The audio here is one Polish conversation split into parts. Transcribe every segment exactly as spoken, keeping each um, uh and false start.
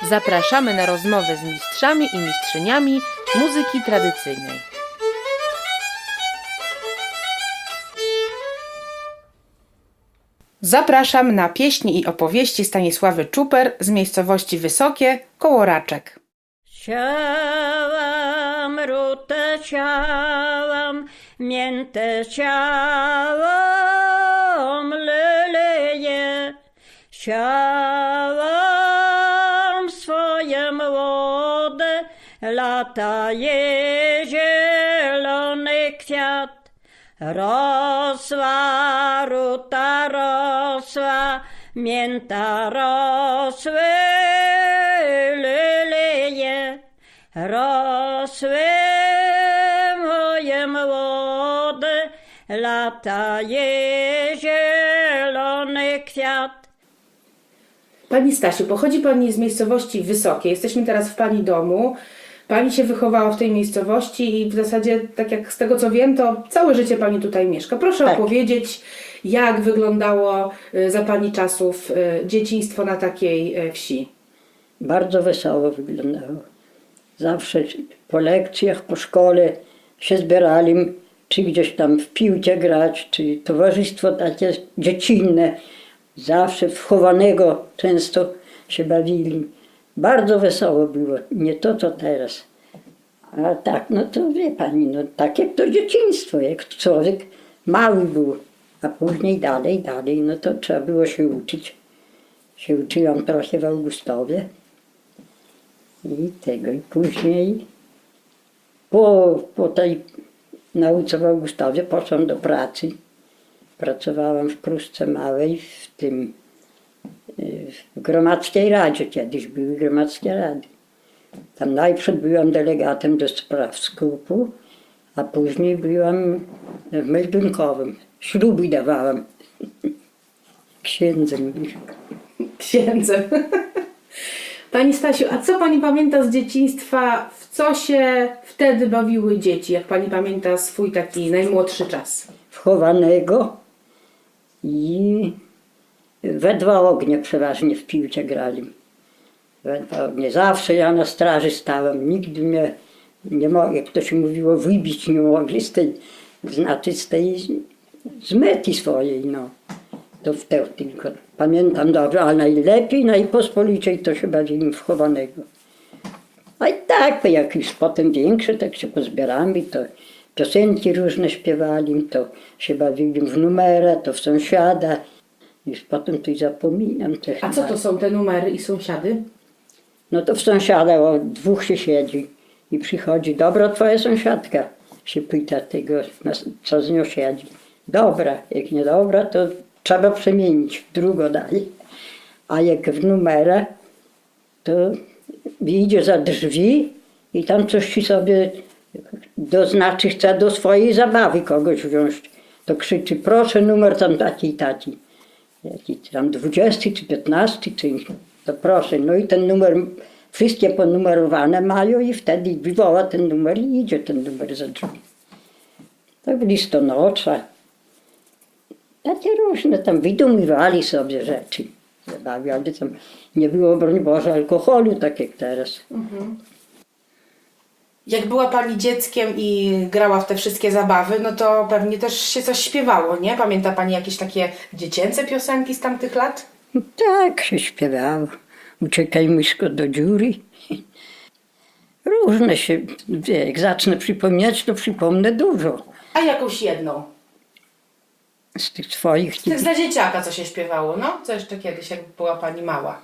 Zapraszamy na rozmowę z mistrzami i mistrzyniami muzyki tradycyjnej. Zapraszam na pieśni i opowieści Stanisławy Czuper z miejscowości Wysokie koło Raczek. Siałam, rutę siałam, miętę siałam, leleje. Siałam swoje młode, lata je zielony kwiat. Rosła, ruta rosła, mięta rosły, leleje. Rosły moje młode, lata je zielony kwiat. Pani Stasiu, pochodzi Pani z miejscowości Wysokie. Jesteśmy teraz w Pani domu. Pani się wychowała w tej miejscowości i w zasadzie, tak jak z tego co wiem, to całe życie Pani tutaj mieszka. Proszę Tak. opowiedzieć, jak wyglądało y, za Pani czasów y, dzieciństwo na takiej y, wsi. Bardzo wesoło wyglądało. Zawsze po lekcjach, po szkole się zbierali, czy gdzieś tam w piłkę grać, czy towarzystwo takie dziecinne. Zawsze wchowanego często się bawili. Bardzo wesoło było, nie to co teraz. A tak, no to wie pani, no tak jak to dzieciństwo, jak człowiek mały był, a później dalej, dalej, no to trzeba było się uczyć. Się uczyłam trochę w Augustowie i tego, i później po, po tej nauce w Augustowie poszłam do pracy. Pracowałam w Pruszce Małej, w tym w Gromadzkiej Radzie, kiedyś były Gromadzkie Rady. Tam najpierw byłam delegatem do spraw skupu, a później byłam w Meldunkowym. Śluby dawałam. Księdzem. Księdzem. Pani Stasiu, a co Pani pamięta z dzieciństwa? W co się wtedy bawiły dzieci? Jak Pani pamięta swój taki najmłodszy czas? Wchowanego i we dwa ognie przeważnie w piłkę grali. We dwa ognie. Zawsze ja na straży stałem. Nigdy mnie nie mogli, jak to się mówiło, wybić nie mogli z tej, znaczy z tej, z mety swojej, no. To wtedy tylko pamiętam dobrze, ale najlepiej, najpospoliciej to się bawili w chowanego. A i tak, jak już potem większe, tak się pozbieramy, to piosenki różne śpiewali, to się bawili w numerę, to w sąsiada. Już potem tu zapominam. Te A co to są te numery i sąsiady? No to w sąsiada o dwóch się siedzi i przychodzi, dobra twoja sąsiadka, się pyta tego, co z nią siedzi. Dobra, jak nie dobra, to trzeba przemienić w drugą dalej. A jak w numerę, to wyjdzie za drzwi i tam coś ci sobie doznaczy, chce do swojej zabawy kogoś wziąć. To krzyczy, proszę numer tam taki i taki. Jaki tam dwudziesty czy piętnasty, czy to proszę. No i ten numer, wszystkie ponumerowane mają i wtedy wywoła ten numer i idzie ten numer za drzwi. Tak listonosza. Takie różne tam wydumywali sobie rzeczy. Zabawi, ale tam nie było, broń Boże, alkoholu, tak jak teraz. Mhm. Jak była Pani dzieckiem i grała w te wszystkie zabawy, no to pewnie też się coś śpiewało, nie? Pamięta Pani jakieś takie dziecięce piosenki z tamtych lat? Tak się śpiewało. Uciekaj myszko do dziury. Różne się, jak zacznę przypomnieć, to przypomnę dużo. A jakąś jedną? Z tych swoich. Tak dla dzieciaka co się śpiewało, no? Co jeszcze kiedyś, jak była Pani mała?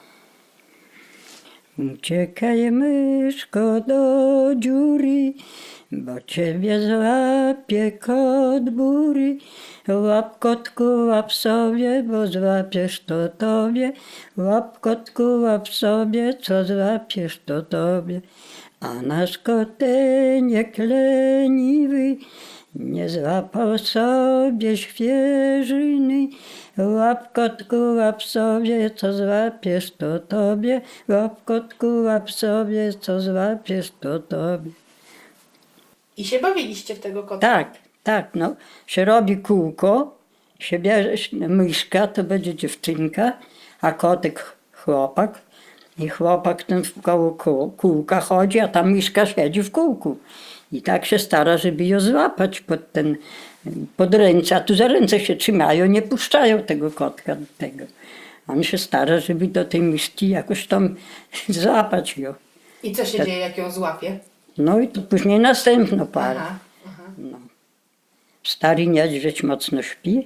Uciekaj myszko do dziury, bo ciebie złapie kot bury. Łap kotku, łap sobie, bo złapiesz to tobie. Łap kotku, łap sobie, co złapiesz to tobie. A nasz koteniek leniwy nie złapał sobie świeżyny. Łap kotku, łap sobie, co złapiesz to tobie. Łap kotku, łap sobie, co złapiesz to tobie. I się bawiliście w tego kota? Tak, tak, no. Się robi kółko, się bierze myszka, to będzie dziewczynka, a kotek chłopak. I chłopak ten w koło kół- kółka chodzi, a ta myszka siedzi w kółku. I tak się stara, żeby ją złapać pod ten, pod ręce, a tu za ręce się trzymają, nie puszczają tego kotka do tego. On się stara, żeby do tej myszki jakoś tam złapać ją. I co się dzieje, jak ją złapie? No i to później następną parę. Aha, aha. No. Stary niedźwiedź mocno śpi.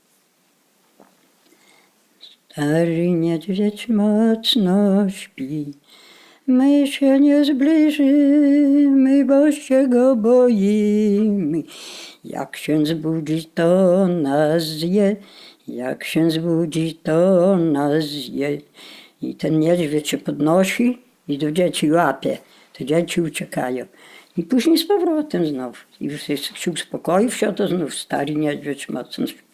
Stary niedźwiedź mocno śpi. My się nie zbliżymy, bo się go boimy. Jak się zbudzi, to nas zje. Jak się zbudzi, to nas zje. I ten niedźwiedź się podnosi i do dzieci łapie. Te dzieci uciekają. I później z powrotem znów. I już jest się uspokoił się, to znów stary niedźwiedź mocno śpi.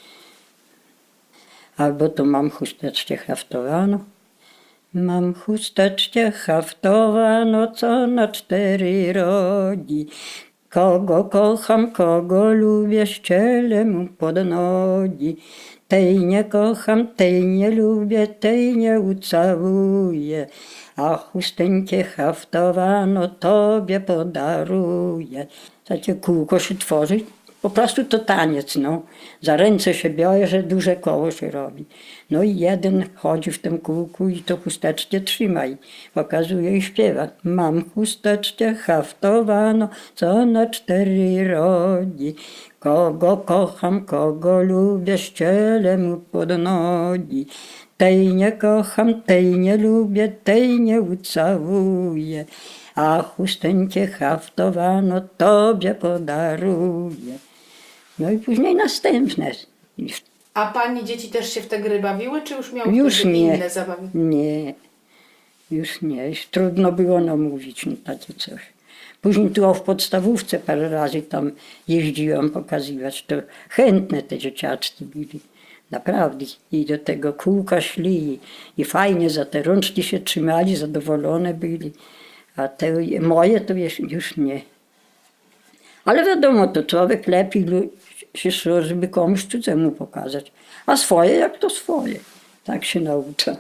Albo to mam chusteczkę haftowaną. Mam chusteczkę haftowano, co na cztery rogi. Kogo kocham, kogo lubię, ścielę mu pod nogi. Tej nie kocham, tej nie lubię, tej nie ucałuję. A chusteczkę haftowano tobie podaruję. Takie kółko się tworzy. Po prostu to taniec, no. Za ręce się bierze, duże koło się robi. No i jeden chodzi w tym kółku i to chusteczkę trzyma i pokazuje i śpiewa. Mam chusteczkę haftowaną, co na cztery rogi. Kogo kocham, kogo lubię, ścielę mu pod nogi. Tej nie kocham, tej nie lubię, tej nie ucałuję. A chusteczkę haftowano tobie podaruję. No i później następne. A pani dzieci też się w te gry bawiły, czy już miały Już wtedy nie. inne zabawy? Nie, już nie. Już trudno było namówić na takie coś. Później tu w podstawówce parę razy tam jeździłam pokazywać. To chętne te dzieciaczki byli. Naprawdę. I do tego kółka szli i, i fajnie za te rączki się trzymali, zadowolone byli. A te moje to już, już nie. Ale wiadomo, to człowiek lepiej się szło, żeby komuś cudzemu pokazać. A swoje jak to swoje. Tak się naucza.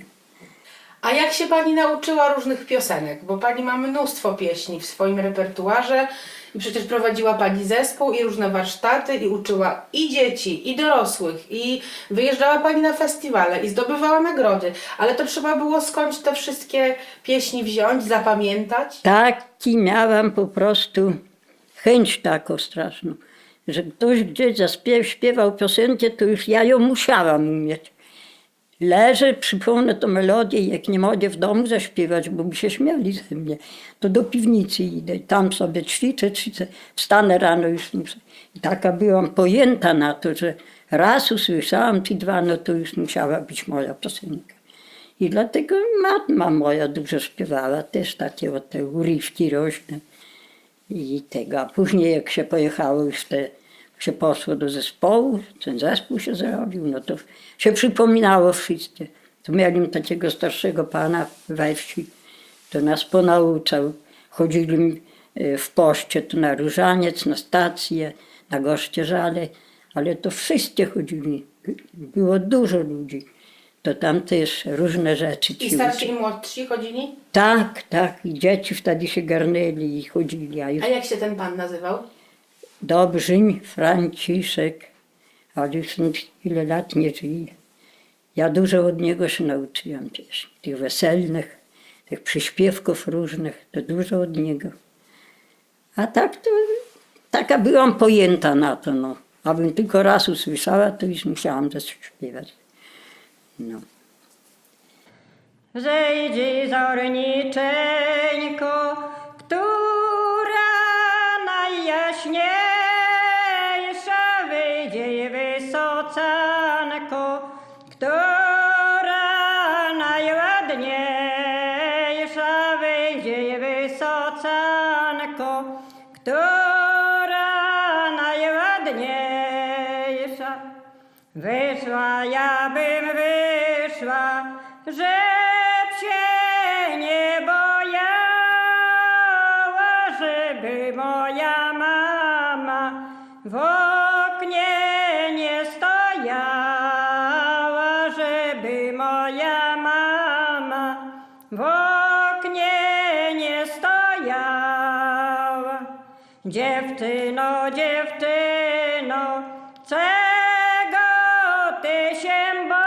A jak się pani nauczyła różnych piosenek? Bo pani ma mnóstwo pieśni w swoim repertuarze i przecież prowadziła pani zespół i różne warsztaty i uczyła i dzieci, i dorosłych, i wyjeżdżała pani na festiwale i zdobywała nagrody. Ale to trzeba było skądś te wszystkie pieśni wziąć, zapamiętać? Taki miałam po prostu chęć taką straszną, że ktoś gdzieś zaśpiew, śpiewał piosenkę, to już ja ją musiałam umieć. Leżę, przypomnę tą melodię i jak nie mogę w domu zaśpiewać, bo by się śmiali ze mnie, to do piwnicy idę i tam sobie ćwiczę, ćwiczę, wstanę rano już muszę. I taka byłam pojęta na to, że raz usłyszałam czy dwa, no to już musiała być moja piosenka. I dlatego mama moja dużo śpiewała, też takie o te urywki różne i tego. A później jak się pojechało już te, się poszło do zespołu, ten zespół się zrobił, no to się przypominało wszystkie. Tu miałem takiego starszego pana we wsi, to nas ponauczał. Chodzili w poście tu na Różaniec, na stację, na Goszcierzale, ale to wszystkie chodzili. Było dużo ludzi. To tam też różne rzeczy ci I starsi uczy. i młodsi chodzili? Tak, tak. I dzieci wtedy się garnęli i chodzili. A już A jak się ten pan nazywał? Dobrzyń, Franciszek, ale już ile lat nie żyje. Ja dużo od niego się nauczyłam też. Tych weselnych, tych przyśpiewków różnych, to dużo od niego. A tak to, taka byłam pojęta na to, no. Abym tylko raz usłyszała, to już musiałam zaśpiewać. No. Zejdzie zorniczeńko, która najjaśniejsza, wyjdzie wysocanko, która najładniejsza, wyjdzie wysocanko, która najładniejsza. Wyszła, ja bym wyszła, żeby się nie bojała, żeby moja mama w oknie nie stojała, żeby moja mama Dziewczyno, dziewczyno, czego ty się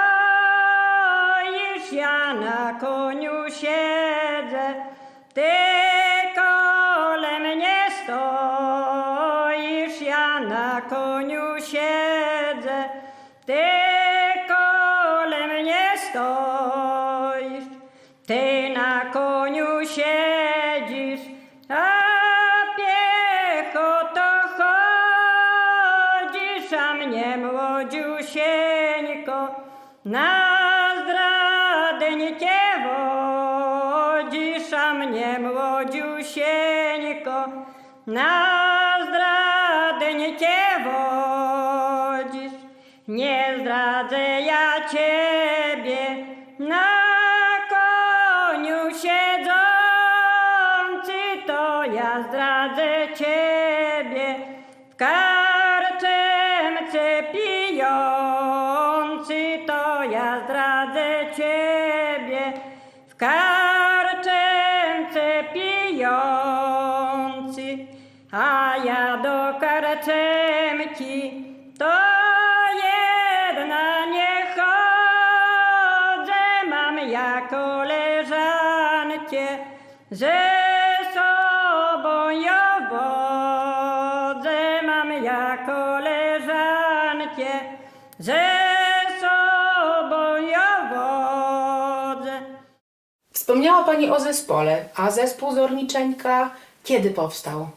boisz? Ja na koniu siedzę, ty kole mnie stoisz. Ja na koniu siedzę, ty kole mnie stoisz. Ty na koniu siedzisz, a piechoto chodzisz, a mnie młodziusieńko na zdradę nie cię wodzisz, a mnie młodziusieńko na zdradę nie cię wodzisz. Nie zdradzę ja ciebie na koniu siedzący, to ja zdradzę ciebie w karczemce pijący, to ja zdradzę ciebie w karczemce pijący. A ja do karczemki to jedna nie chodzę, mam ja koleżankę, że sobą ją wodzę. Mam ja koleżankę, że sobą ją wodzę. Wspomniała Pani o zespole, a zespół Zorniczeńka kiedy powstał?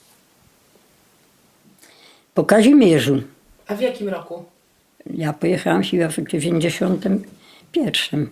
Po Kazimierzu. A w jakim roku? Ja pojechałam chyba w dziewięćdziesiątym pierwszym.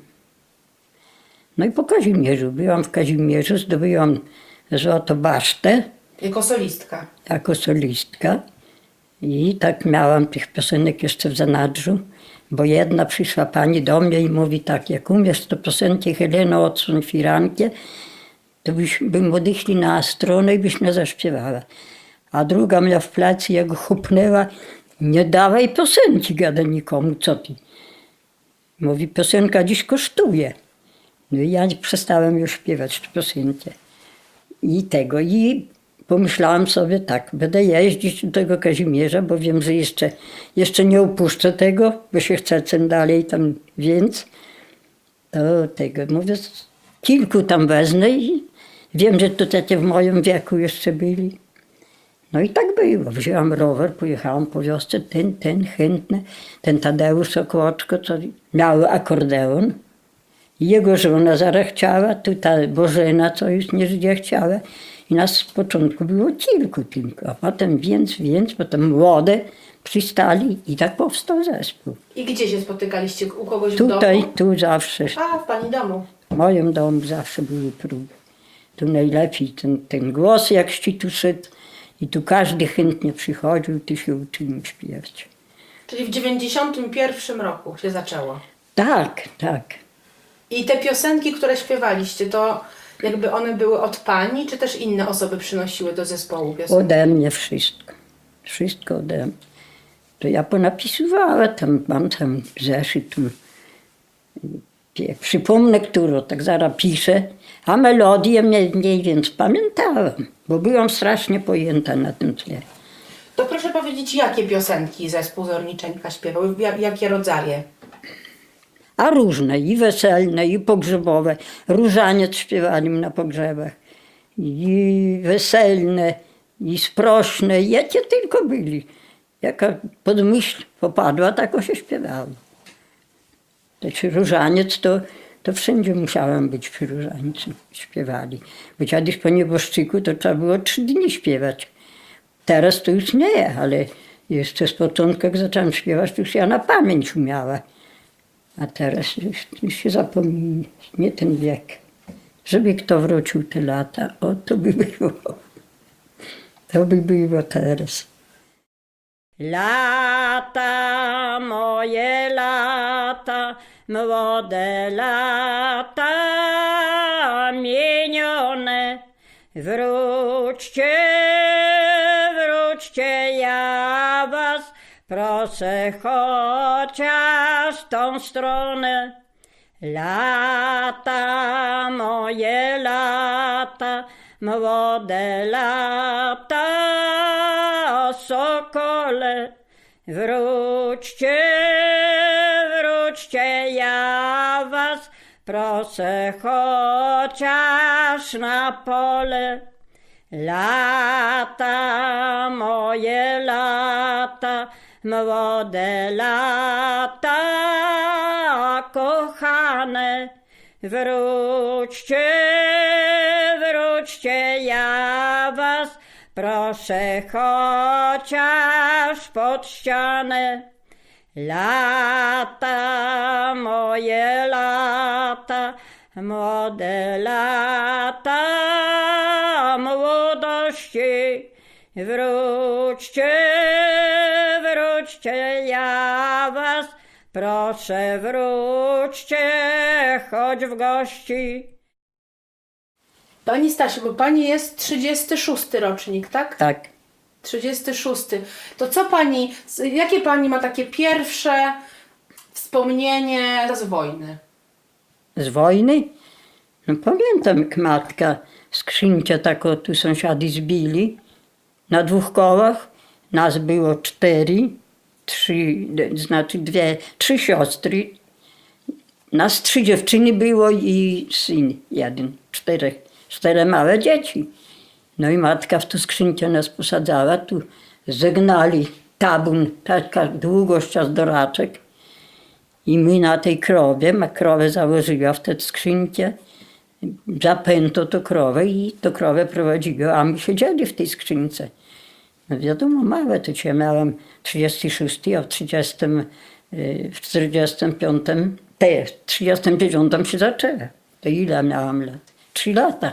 No i po Kazimierzu. Byłam w Kazimierzu, zdobyłam złoto basztę Jako solistka. jako solistka. I tak miałam tych piosenek jeszcze w zanadrzu, bo jedna przyszła pani do mnie i mówi tak: jak umiesz to piosenki Heleno, odsuń firankę, to byś, bym odeszli na stronę i byś mnie zaśpiewała. A druga mnie w plecy jak chupnęła: nie dawaj piosenki, gada nikomu, co ty. Mówi, piosenka dziś kosztuje. No i ja przestałem już śpiewać tę piosenkę. I tego, i pomyślałam sobie tak, będę jeździć do tego Kazimierza, bo wiem, że jeszcze, jeszcze nie upuszczę tego, bo się chcę tym dalej tam, więc to tego, mówię, kilku tam wezmę i wiem, że to takie w moim wieku jeszcze byli. No i tak było. Wzięłam rower, pojechałam po wiosce, ten, ten, chętny, ten Tadeusz Okołoczko, co miał akordeon. Jego żona zaraz chciała, tu ta Bożena, co już nie żyje, chciała. I nas z początku było kilku tylko, a potem więc, więc, potem młode przystali i tak powstał zespół. I gdzie się spotykaliście? U kogoś w Tutaj, domu? tu zawsze, A, w Pani domu. w moim domu zawsze były próby. Tu najlepiej ten, ten głos, jak tu szedł, i tu każdy chętnie przychodził, tu się uczył śpiewać. Czyli w dziewięćdziesiątym pierwszym roku się zaczęło. Tak, tak. I te piosenki, które śpiewaliście, to jakby one były od Pani, czy też inne osoby przynosiły do zespołu piosenki? Ode mnie wszystko. Wszystko ode mnie. To ja ponapisywała, tam mam tam zeszyt, tu przypomnę, którą tak zaraz piszę, a melodię mniej więcej pamiętałam, bo byłam strasznie pojęta na tym tle. To proszę powiedzieć, jakie piosenki zespół Zorniczeńka śpiewał, jak- jakie rodzaje? A różne, i weselne, i pogrzebowe. Różaniec śpiewali na pogrzebach. I weselne, i sprośne, jakie tylko byli. Jaka podmyśl popadła, tak się śpiewało. Znaczy różaniec to, to wszędzie musiałam być przy różańcu, śpiewali. Bo kiedyś po nieboszczyku to trzeba było trzy dni śpiewać. Teraz to już nie, ale jeszcze z początku jak zaczęłam śpiewać, to już ja na pamięć umiała. A teraz już, już się zapomina, nie ten wiek. Żeby kto wrócił te lata, o to by było. To by było teraz. Lata, moje lata, młode lata minione. Wróćcie, wróćcie, ja was proszę chociaż tą stronę. Lata, moje lata, młode lata, o sokole, wróćcie, wróćcie, ja was proszę chociaż na pole. Lata, moje lata, młode lata, kochane, wróćcie, wróćcie, ja was proszę chociaż pod ścianę. Lata, moje lata, młode lata młodości, wróćcie, wróćcie, ja was proszę, wróćcie, choć w gości. Pani Stasiu, bo pani jest trzydziesty szósty rocznik, tak? Tak. trzydziesty szósty. To co pani, jakie pani ma takie pierwsze wspomnienie z wojny? Z wojny? No pamiętam, jak matka skrzynkę taką tu sąsiady zbili na dwóch kołach. Nas było cztery, trzy, znaczy dwie, trzy siostry. Nas trzy dziewczyny było i syn jeden, czterech, cztery małe dzieci. No i matka w tą skrzynkę nas posadzała, tu zegnali tabun, taka długość aż do raczek. I my na tej krowie, ma krowę założyła w tę skrzynkę, zapęto to krowę i to krowę prowadziła, a my siedzieli w tej skrzynce. No wiadomo, małe to cię miałam trzydziesty szósty, a w trzydziestym, w czterdziestym piątym, te, w trzydziestym dziewiątym się zaczęła. To ile miałam lat? Trzy lata.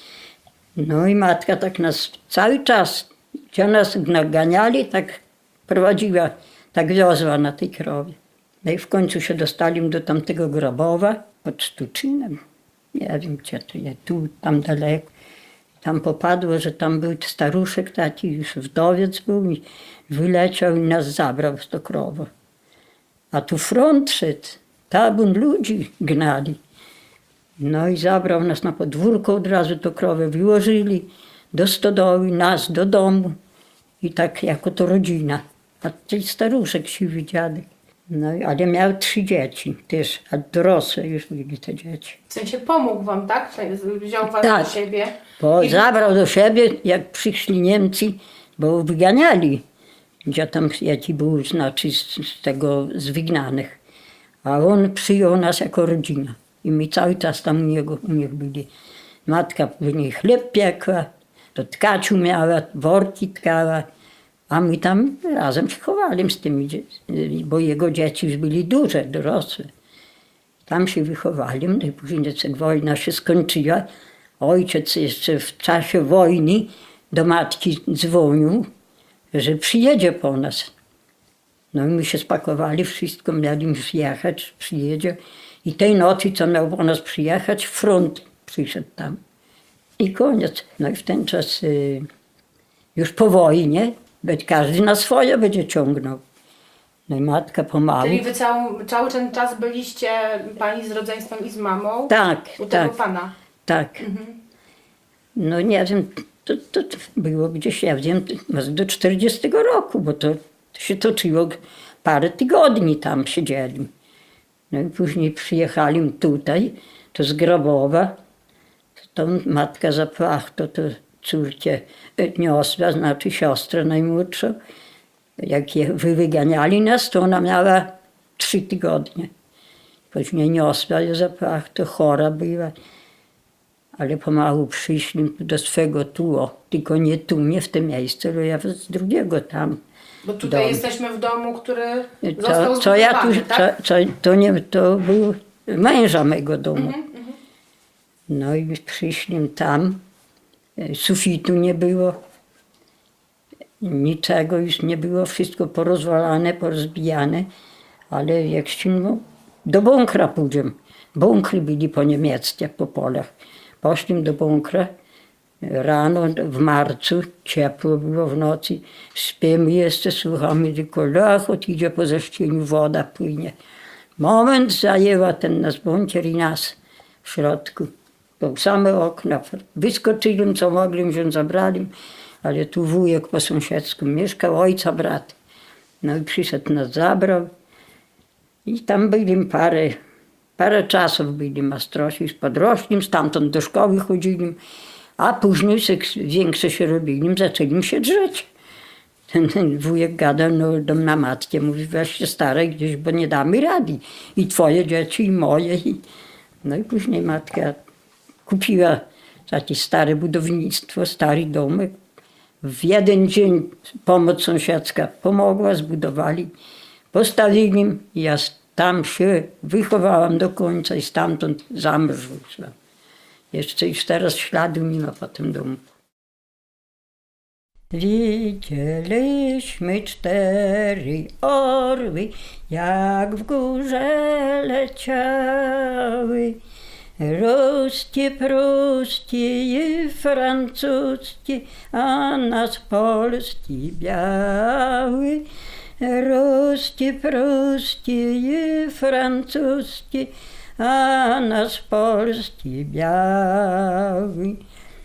No i matka tak nas cały czas, gdzie nas naganiali, tak prowadziła, tak wiozła na tej krowie. No i w końcu się dostali do tamtego Grabowa pod Stuczynem. Nie wiem, gdzie to jest, tu, tam daleko. Tam popadło, że tam był staruszek taki, już wdowiec był i wyleciał i nas zabrał z to krowo. A tu front szedł, tabun ludzi gnali. No i zabrał nas na podwórko, od razu to krowę wyłożyli do stodoły, nas do domu i tak jako to rodzina. A ten staruszek siwy dziadek. No i- ale miał trzy dzieci też, a dorosłe już byli te dzieci. W sensie pomógł wam, tak? Wziął was Tak. do siebie. Bo I- zabrał do siebie, jak przyszli Niemcy, bo wyganiali, gdzie tam jaki był, znaczy z, z tego, z wygnanych. A on przyjął nas jako rodzina. I my cały czas tam u niego, u nich byli. Matka później chleb piekła, to tkaciu miała, worki tkała, a my tam razem się chowali z tymi, dzie- bo jego dzieci już byli duże, dorosłe. Tam się wychowali, no i później jak wojna się skończyła, ojciec jeszcze w czasie wojny do matki dzwonił, że przyjedzie po nas. No i my się spakowali, wszystko mieli już jechać, przyjedzie. I tej nocy, co miał po nas przyjechać, front przyszedł tam. I koniec. No i w ten czas y, już po wojnie, będzie każdy na swoje będzie ciągnął. No i matka pomału. Czyli wy cały, cały ten czas byliście pani z rodzeństwem i z mamą Tak, u tego tak, pana. tak. No nie wiem, to, to, to było gdzieś, ja wiem, może do czterdziestego roku, bo to, to się toczyło parę tygodni tam siedzieli. No i później przyjechali tutaj, to z Grabowa, to matka za płachto, to córkę niosła, znaczy siostrę najmłodszą. Jak je wyganiali nas, to ona miała trzy tygodnie. Później niosła je za płachto, chora była. Ale pomału przyszli do swego tu, tylko nie tu, nie w to miejsce, ale ja z drugiego tam. Bo tutaj dom. jesteśmy w domu, który został To, co ja tu, zbudowany, tak? co, co, to, nie, to był męża mego domu. No i przyszli tam, e, sufitu nie było, niczego już nie było, wszystko porozwalane, porozbijane, ale jak się, no, do bunkra pójdziemy. Bunkry byli po niemieckie, po polach. Poszliśmy do bunkra, rano w marcu, ciepło było w nocy, śpimy jeszcze, słuchamy, tylko lachot idzie po zeszcieniu, woda płynie. Moment zajęła ten nasz bunkier i nas w środku. Bo same okna, wyskoczyli, co mogli, że zabrali, ale tu wujek po sąsiedzku mieszkał, ojca brat. No i przyszedł nas, zabrał i tam byli parę, parę czasów byli mastrosi, podrośli, stamtąd do szkoły chodzili, a później większe się robili, zaczęli się drzeć. Ten, ten wujek gadał no, do na matkę, mówi, weź się staraj gdzieś, bo nie damy rady. I twoje dzieci, i moje. I... No i później matka kupiła takie stare budownictwo, stary domek. W jeden dzień pomoc sąsiedzka pomogła, zbudowali, postawili i ja tam się wychowałam do końca i stamtąd za mąż wyszłam. Jeszcze już teraz śladu nie ma po tym domu. Widzieliśmy cztery orły, jak w górze leciały. Ruskie, pruskie i francuskie, a nas polski biały. Ruskie, pruskie i francuskie, a nas polski biały.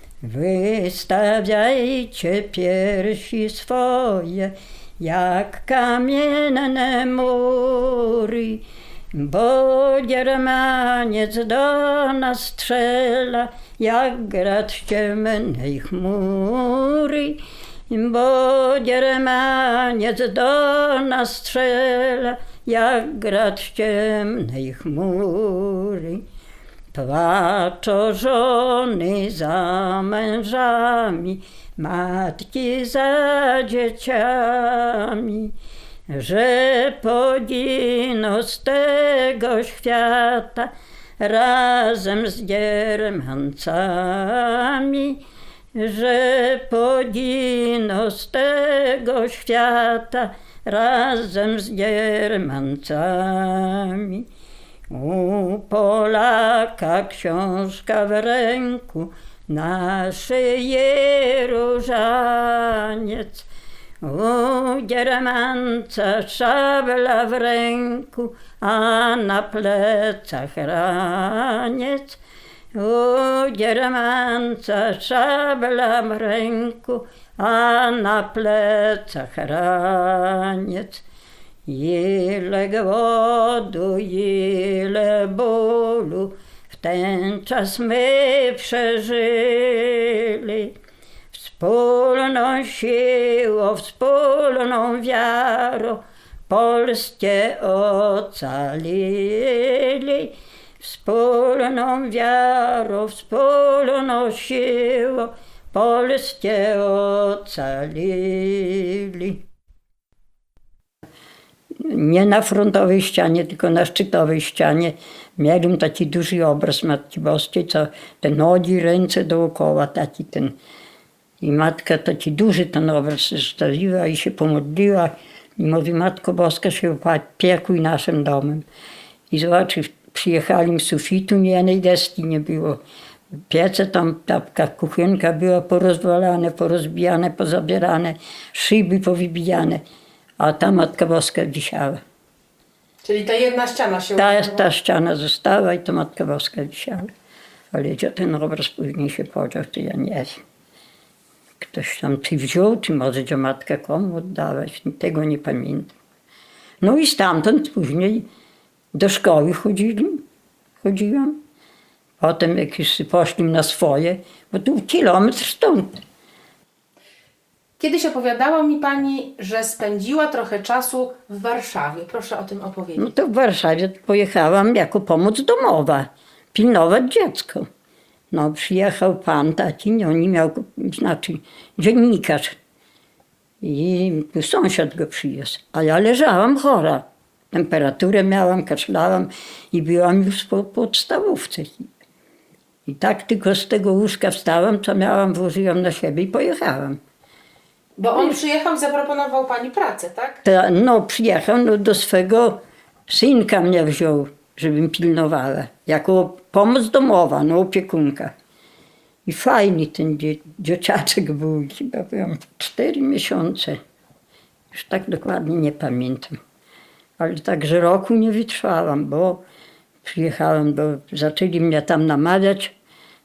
Wystawiajcie piersi swoje, jak kamienne mury, bo Germaniec do nas strzela, jak grad z ciemnej chmury. Bo Germaniec do nas strzela, jak grad z ciemnej chmury. Płaczą żony za mężami, matki za dzieciami, że poginą z tego świata razem z Germancami, że poginą z tego świata razem z Germancami. U Polaka książka w ręku, na szyję różaniec. U Germanca szabla w ręku, a na plecach raniec. U Germanca szabla w ręku, a na plecach raniec. Ile głodu, ile bólu w ten czas my przeżyli. Wspólną siłą, wspólną wiarą Polskę ocalili. Wspólną wiarą, wspólną siłą Polskę ocalili. Nie na frontowej ścianie, tylko na szczytowej ścianie miałem taki duży obraz Matki Boskiej, co te nogi, ręce dookoła, taki ten. I matka taki duży ten obraz zostawiła i się pomodliła i mówi, Matko Boska, się opiekuj naszym domem. I zobaczy, przyjechali, sufitu nie jednej deski nie było. Piece tam, ta kuchenka była porozwalane, porozbijane, pozabierane, szyby powybijane. A ta Matka Boska wisiała. Czyli ta jedna ściana się Ta, utrzymała? ta ściana została i to Matka Boska wisiała. Ale gdzie ten obraz później się podział, to ja nie wiem. Ktoś tam czy wziął, czy może gdzie matka komu oddawać, tego nie pamiętam. No i stamtąd później do szkoły chodzili, chodziłam. Potem jak już poszli na swoje, bo tu kilometr stąd. Kiedyś opowiadała mi pani, że spędziła trochę czasu w Warszawie. Proszę o tym opowiedzieć. No to w Warszawie pojechałam jako pomoc domowa, pilnować dziecko. No przyjechał pan taki, on miał, znaczy dziennikarz i sąsiad go przywiózł. A ja leżałam chora. Temperaturę miałam, kaszlałam i byłam już po podstawówce. I tak tylko z tego łóżka wstałam, co miałam, włożyłam na siebie i pojechałam. Bo on przyjechał i zaproponował pani pracę, tak? Ta, no przyjechał, no do swego synka mnie wziął, żebym pilnowała. Jako pomoc domowa, no opiekunka. I fajny ten dzie dzieciaczek był, chyba byłam cztery miesiące. Już tak dokładnie nie pamiętam. Ale także roku nie wytrwałam, bo przyjechałam, bo zaczęli mnie tam namawiać,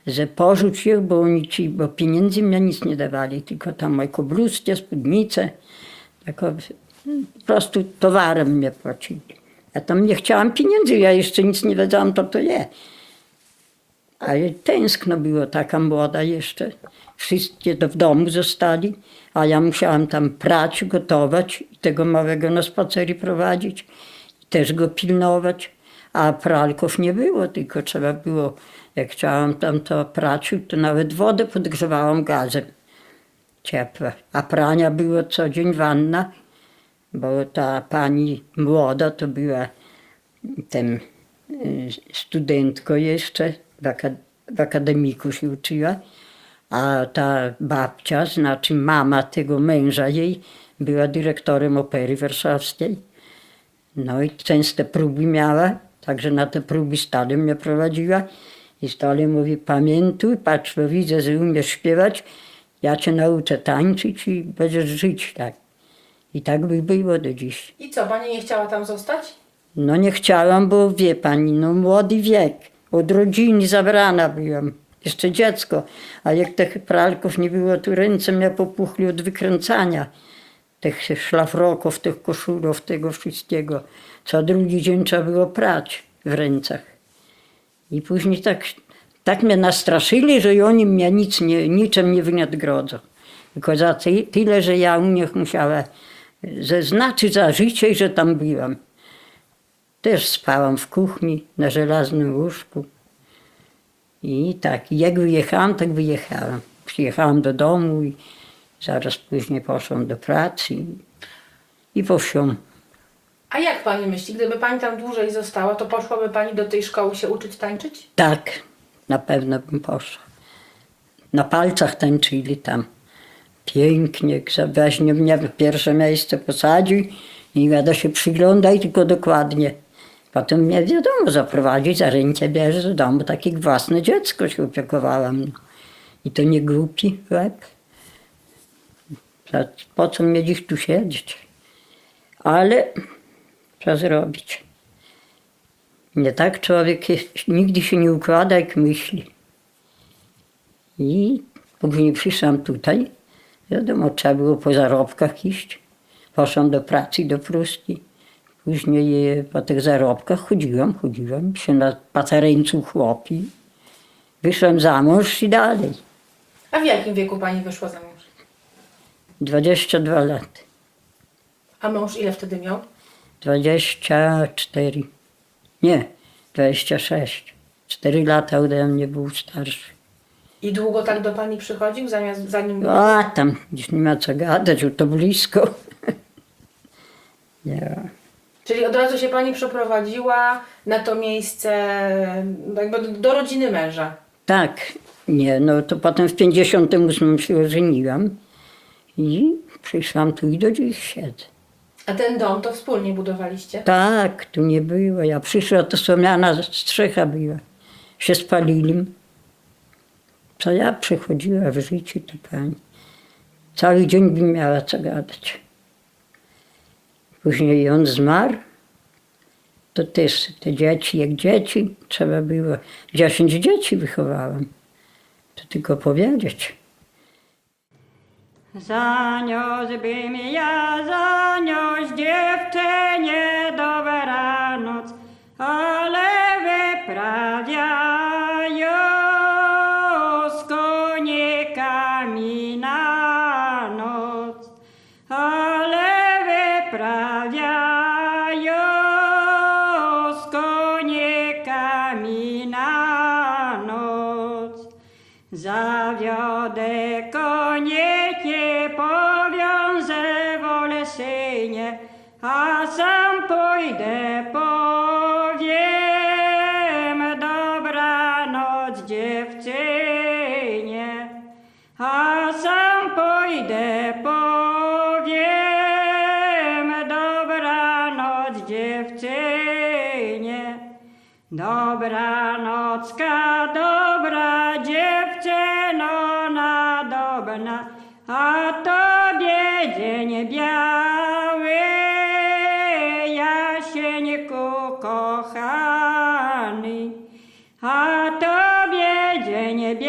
że porzuć ich, bo oni ci, bo pieniędzy mnie nic nie dawali, tylko tam moje kobluzcie, spódnice, tako, po prostu towarem mnie płacili. Ja tam nie chciałam pieniędzy, ja jeszcze nic nie wiedziałam, to to je. Ale tęskno było, taka młoda jeszcze. Wszyscy to w domu zostali, a ja musiałam tam prać, gotować i tego małego na spacery prowadzić. I też go pilnować. A pralków nie było, tylko trzeba było, jak chciałam tam to prać, to nawet wodę podgrzewałam gazem ciepłe. A prania było co dzień wanna, bo ta pani młoda to była ten studentko jeszcze, w, akad w akademiku się uczyła, a ta babcia, znaczy mama tego męża jej, była dyrektorem Opery Warszawskiej. No i częste próby miała, także na te próby stale mnie prowadziła i stale mówi, pamiętuj, patrz, bo widzę, że umiesz śpiewać, ja cię nauczę tańczyć i będziesz żyć tak. I tak by było do dziś. I co, pani nie chciała tam zostać? No nie chciałam, bo wie pani, no młody wiek, od rodziny zabrana byłam, jeszcze dziecko, a jak tych pralków nie było, to ręce mnie popuchli od wykręcania tych szlafroków, tych koszulów, tego wszystkiego. Co drugi dzień trzeba było prać w rękach. I później tak, tak mnie nastraszyli, że oni mnie nic nie, niczym nie wynagrodzą. Tylko za ty, tyle, że ja u nich musiała zaznaczyć za życie i że tam byłam. Też spałam w kuchni, na żelaznym łóżku. I tak, jak wyjechałam, tak wyjechałam. Przyjechałam do domu i zaraz później poszłam do pracy i, i po wsią. A jak pani myśli, gdyby pani tam dłużej została, to poszłaby pani do tej szkoły się uczyć tańczyć? Tak, na pewno bym poszła. Na palcach tańczyli tam. Pięknie, weźmie mnie w pierwsze miejsce posadzi i gada się przyglądaj tylko dokładnie. Potem mnie wiadomo zaprowadzić, za rękę bierze do domu, takie jak własne dziecko się opiekowałam. I to nie głupi łeb. Po co mnie dziś tu siedzieć? Ale co zrobić? Nie tak człowiek jest, nigdy się nie układa, jak myśli. I później przyszłam tutaj. Wiadomo, trzeba było po zarobkach iść. Poszłam do pracy do Pruski. Później po tych zarobkach chodziłam, chodziłam się na patereńcu chłopi. Wyszłam za mąż i dalej. A w jakim wieku pani wyszła za mąż? dwadzieścia dwa lata. A mąż ile wtedy miał? dwadzieścia cztery. Nie, dwadzieścia sześć. cztery lata ode mnie był starszy. I długo tak do pani przychodził, zamiast zanim... A tam gdzieś nie ma co gadać, bo to blisko. Nie. Czyli od razu się pani przeprowadziła na to miejsce, jakby do, do rodziny męża. Tak, nie, no to potem w pięćdziesiątym ósmym się ożeniłam i przyszłam tu i do dziś siedzę. A ten dom to wspólnie budowaliście? Tak, tu nie było. Ja przyszła, to słomiana strzecha była. Się spalili. Co ja przechodziła w życiu, to pani. Cały dzień bym miała co gadać. Później on zmarł. To też te dzieci, jak dzieci, trzeba było. Dziesięć dzieci wychowałam. To tylko powiedzieć. Zaniósłbym ja, zaniósł dziewczynie dobranoc, ale wyprawiają z konikami na noc, ale wyprawiają z konikami na noc. Zawiodę konie, nie powiążę w Oleszynie, a sam pójdę, powiem dobranoc dziewczynie, a sam pójdę, powiem dobranoc dziewczynie. Dobranocka, dobra dziewczyno nadobna, a tobie dzień biały, Jasieńku kochany, a tobie dzień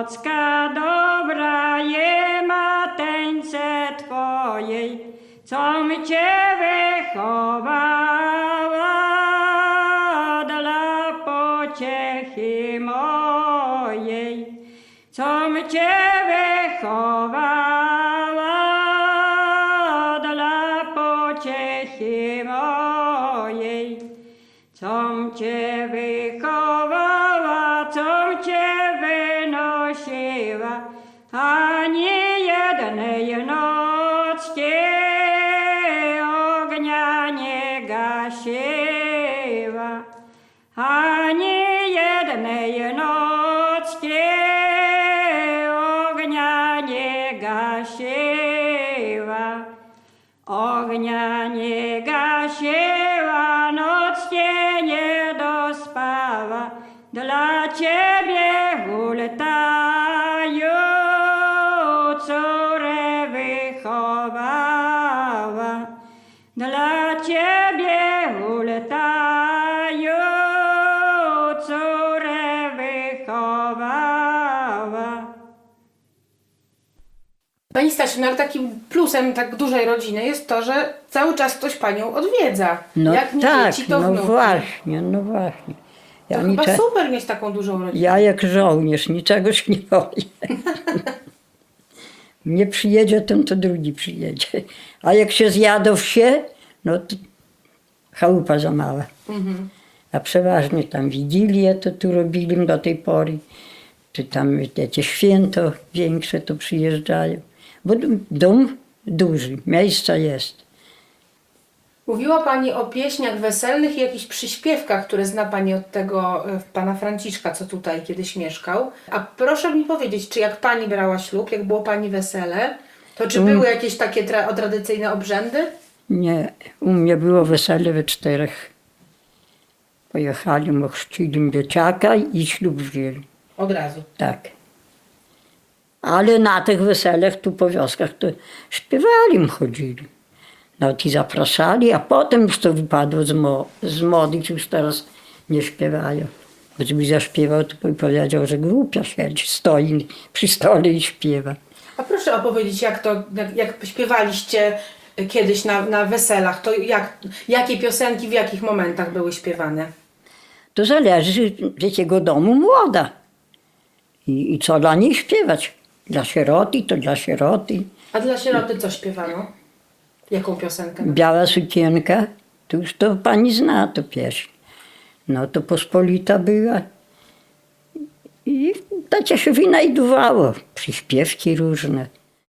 nocka dobra je mateńce twojej, com cię wychowała dla pociechy mojej, com cię wychowała dla pociechy mojej, com cię wychowała, com cię wynosiła, ani jednej nocki ognia nie gasiła, ani jednej nocki ognia nie gasiła, ognia nie gasiła, nocnie nie dospała, dla ciebie ultaju córę wychowała, dla ciebie ultaju córę wychowała. Pani Stasiu, no ale takim plusem tak dużej rodziny jest to, że cały czas ktoś panią odwiedza. No Jak nie tak, dzieci, to no wnuki. właśnie, no właśnie. Ja, To chyba nicze- super mieć taką dużą rodzinę. ja jak żołnierz niczego się nie boję. Nie przyjedzie ten, to drugi przyjedzie. A jak się zjadą wsie, no to chałupa za mała. Mhm. A przeważnie tam Wigilię to tu robili do tej pory. Czy tam wiecie, święto większe to przyjeżdżają. Bo dom- dom duży, miejsca jest. Mówiła Pani o pieśniach weselnych i jakichś przyśpiewkach, które zna Pani od tego e, pana Franciszka, co tutaj kiedyś mieszkał. A proszę mi powiedzieć, czy jak Pani brała ślub, jak było Pani wesele, to czy były jakieś takie tra- tradycyjne obrzędy? Nie, u mnie było wesele we czterech. Pojechali, ochrzcili dzieciaka i ślub wzięli. Od razu. Tak. Ale na tych weselach tu po wioskach to śpiewali, chodzili. No ci zapraszali, a potem już to wypadło z, mo- z mody, już teraz nie śpiewają. Bo gdyby zaśpiewał, to by powiedział, że głupia siedzi, stoi przy stole i śpiewa. A proszę opowiedzieć, jak to, jak, jak śpiewaliście kiedyś na, na weselach, to jak, jakie piosenki w jakich momentach były śpiewane? To zależy z jakiego domu młoda. I, I co dla niej śpiewać. Dla sieroty to dla sieroty. A dla sieroty co śpiewano? Jaką piosenkę? Biała sukienka, to już to pani zna to pieśń. No to pospolita była. I to się wynajdowało. Przyśpiewki różne.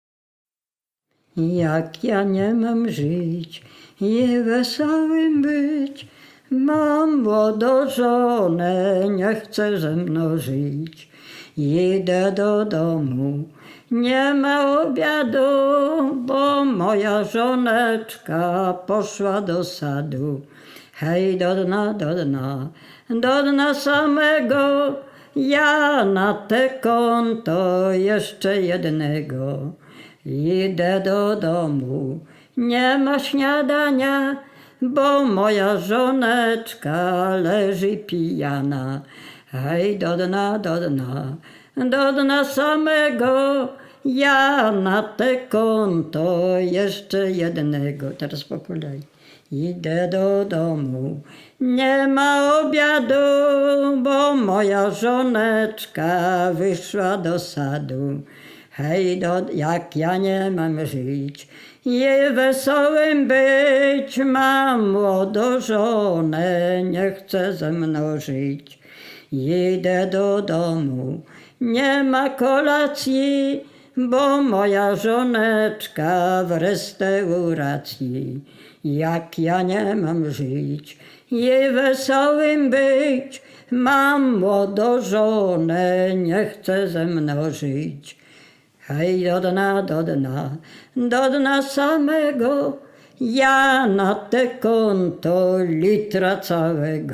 Jak ja nie mam żyć, nie wesołym być, mam młodą żonę, nie chce ze mną żyć. Idę do domu, nie ma obiadu, bo moja żoneczka poszła do sadu. Hej, do dna, do dna, do dna samego, ja na te konto jeszcze jednego. Idę do domu, nie ma śniadania, bo moja żoneczka leży pijana. Hej, do dna, do dna, do dna samego, ja na te konto jeszcze jednego. Teraz po kolei. Idę do domu, nie ma obiadu, bo moja żoneczka wyszła do sadu. Hej, do, jak ja nie mam żyć, je wesołym być, mam młodą żonę, nie chce ze mną żyć. Idę do domu, nie ma kolacji, bo moja żoneczka w restauracji. Jak ja nie mam żyć, jej wesołym być, mam młodą żonę, nie chce ze mną żyć. Hej, do dna, do dna, do dna samego, ja na te konto litra całego.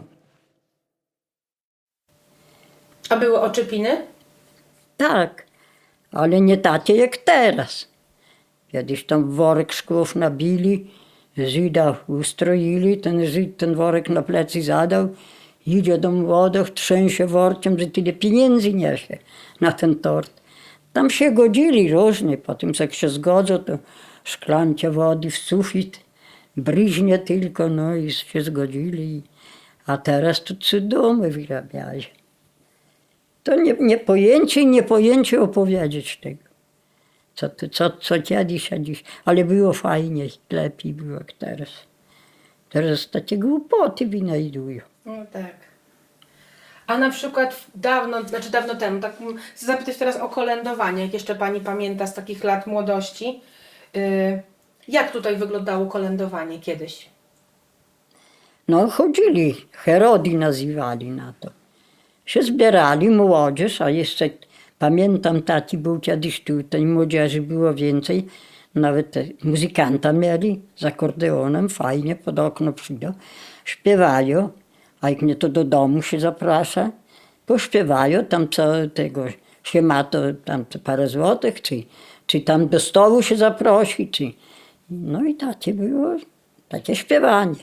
A były oczepiny? Tak, ale nie takie jak teraz. Kiedyś tam worek szkłów nabili, Żyda ustroili, ten Żyd ten worek na plecy zadał Idzie do młodych, trzęsie workiem, że tyle pieniędzy niesie na ten tort. Tam się godzili różnie, potem jak się zgodzą, to szklancie wody w sufit, bryźnie tylko, no i się zgodzili. A teraz to cudomy wyrabiają. To nie, nie pojęcie, nie pojęcie opowiedzieć tego. Co, to, co, co kiedyś, a dziś. Ale było fajnie, lepiej było jak teraz. Teraz takie głupoty wynajdują. No tak. A na przykład dawno, znaczy dawno temu, tak m, chcę zapytać teraz o kolędowanie, jak jeszcze pani pamięta z takich lat młodości. Yy, jak tutaj wyglądało kolędowanie kiedyś? No chodzili, Herodi nazywali na to. Się zbierali młodzież, a jeszcze pamiętam, tati był kiedyś tutaj, młodzieży było więcej. Nawet te muzykanta mieli z akordeonem, fajnie, pod okno przyjdą, śpiewają, a jak nie to do domu się zaprasza, pośpiewają, tam co tego się ma, to tam to parę złotych, czy, czy tam do stołu się zaprosi, czy... No i takie było, takie śpiewanie.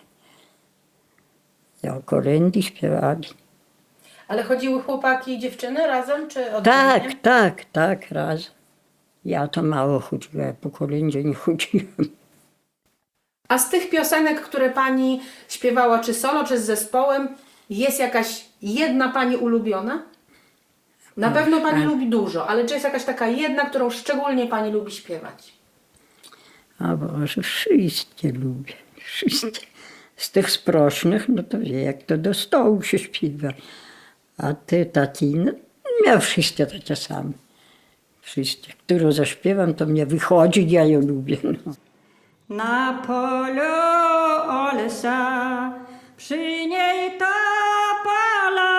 Ja kolędy śpiewali. Ale chodziły chłopaki i dziewczyny razem, czy oddzielnie? Tak, tak, tak, raz. Ja to mało chodziłem, po kolędzie nie chodziłem. A z tych piosenek, które pani śpiewała, czy solo, czy z zespołem, jest jakaś jedna pani ulubiona? Na pewno pani lubi dużo, ale czy jest jakaś taka jedna, którą szczególnie pani lubi śpiewać? A Boże, wszystkie lubię, wszystkie. Z tych sprośnych, no to wie, jak to do stołu się śpiewa. A ty, tati, no, miał wszystkie takie same. Wszystkie. Którą zaśpiewam, to mnie wychodzi, ja ją lubię. No. Na polu olsa, przy niej topola,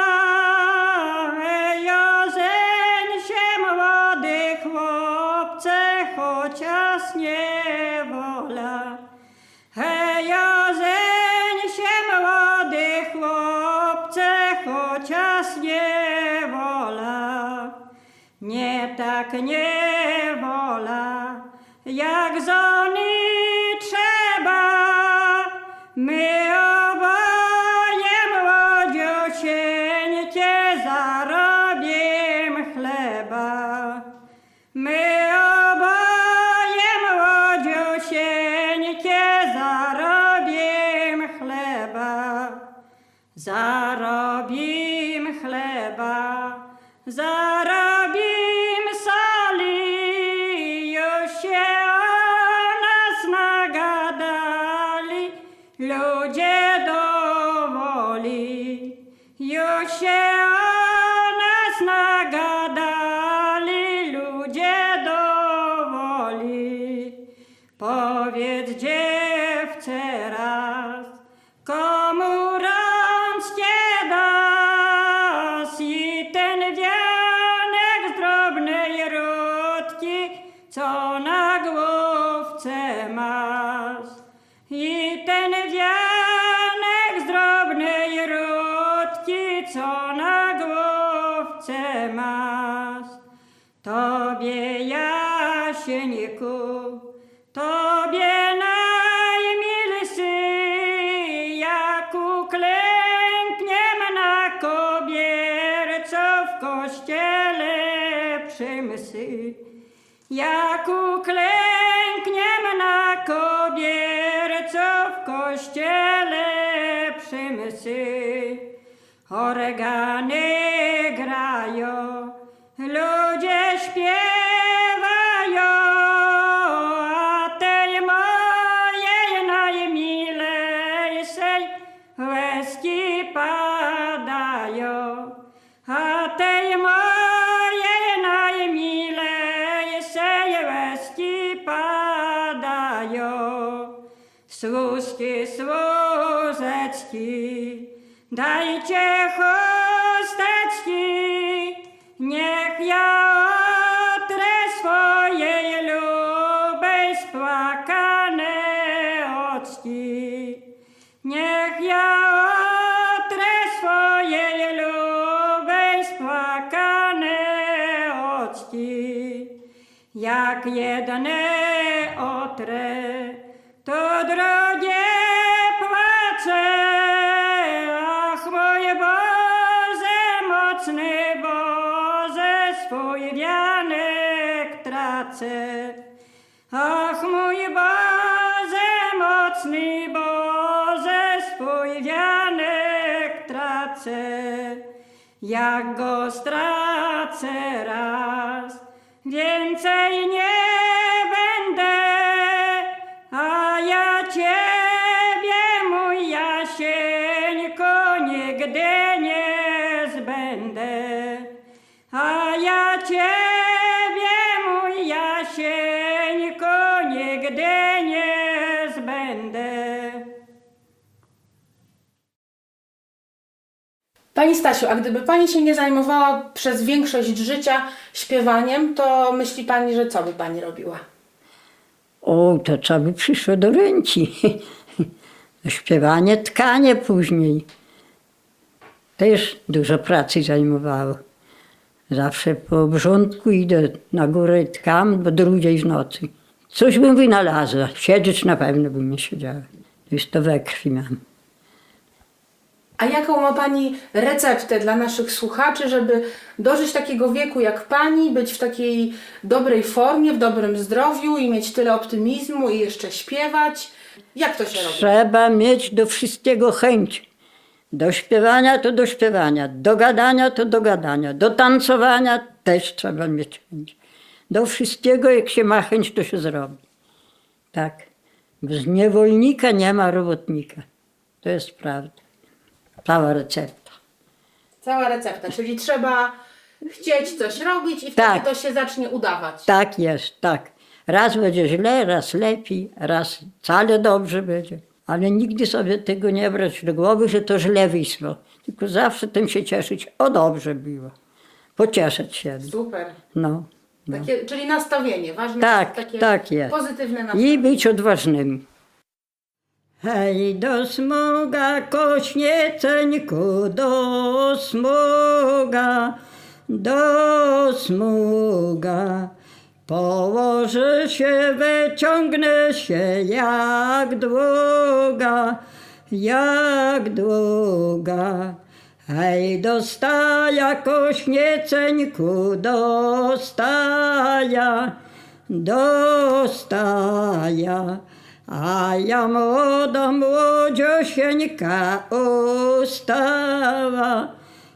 Jozen się młody chłopcze, chociaż nie wola. Hej, Jozen się młody chłopcze, chociaż nie wola. Nie tak nie wola, jak żony trzeba. My oboje młodziusieńkie zarobimy chleba. My oboje młodziusieńkie zarobimy chleba. Zarobimy chleba, zarobimy soli, już się o nas nagadali, ludzie dowoli. Już się o nas nagadali, ludzie dowoli. Powiedz dziewczę raz, komu rączkę dasz i ten wianek z drobnej rutki, co na główce masz. I ten wianek z drobnej rutki, co na główce masz. Tobie, Jasieńku, tobie najmilszy, jak uklękniem na kobierco w kościele przy mszy. Jak uklękniem na kobierco w kościele przy mszy. Organy grają, ludzie śpiewają, a tej mojej najmilejszej łezki padają. A tej mojej najmilejszej łezki padają. Służki, służeczki, dajcie chusteczki, niech ja otrę swojej lubej spłakane oczki. Niech ja otrę swojej lubej spłakane oczki. Jak jedne otrę, to drugie płacze. Ach, mój Boże, stracę. Ach, mój Boże, mocny Boże, swój wianek tracę. Jak go stracę raz, więcej nie będę, a ja Ciebie, mój Jasieńko, nigdy nie zbędę. A ja Ciebie, mój Jasieńko, nigdy nie zbędę. Pani Stasiu, a gdyby Pani się nie zajmowała przez większość życia śpiewaniem, to myśli Pani, że co by Pani robiła? O, to co by przyszło do ręki? Śpiewanie, tkanie później. Też dużo pracy zajmowało. Zawsze po obrządku idę na górę, tkam do drugiej w nocy. Coś bym wynalazła. Siedzieć na pewno bym nie siedziała. Już to we krwi mam. A jaką ma Pani receptę dla naszych słuchaczy, żeby dożyć takiego wieku jak Pani, być w takiej dobrej formie, w dobrym zdrowiu i mieć tyle optymizmu i jeszcze śpiewać? Jak to się robi? Trzeba mieć do wszystkiego chęć. Do śpiewania to do śpiewania, do gadania to do gadania, do tancowania też trzeba mieć chęć. Do wszystkiego, jak się ma chęć, to się zrobi. Tak. Z niewolnika nie ma robotnika. To jest prawda. Cała recepta. Cała recepta, czyli trzeba chcieć coś robić i wtedy Tak. to się zacznie udawać. Tak jest, tak. Raz będzie źle, raz lepiej, raz wcale dobrze będzie. Ale nigdy sobie tego nie brać do głowy, że to źle wyszło. Tylko zawsze tym się cieszyć, o dobrze było. Pocieszyć się. Super. No. no. Takie, czyli nastawienie, ważne Tak, jest takie tak jest. pozytywne nastawienie. I być odważnym. Hej, do smuga, kośnieceńku, do smuga, do smuga. Położę się, wyciągnę się jak długa, jak długa. Hej, do staja, kośnieceńku, do staja, do staja. A ja młoda młodziosieńka ustała,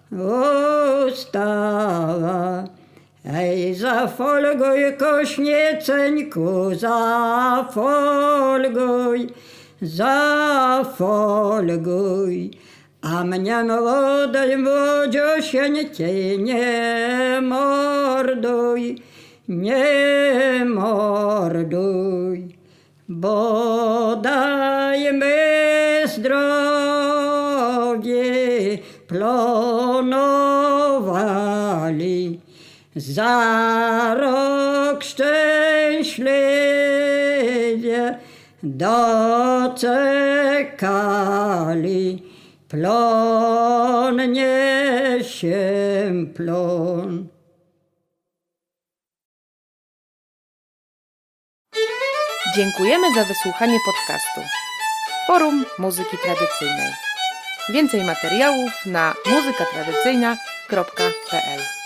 ustała. Ej, zafolguj, kośnieceńku, zafolguj, zafolguj. A mnie młodej młodziosieńki nie morduj, nie morduj. Bo dajmy zdrowie planowali, za rok szczęśliwie doczekali. Plon niesie plon. Dziękujemy za wysłuchanie podcastu Forum Muzyki Tradycyjnej. Więcej materiałów na muzyka tradycyjna kropka p l.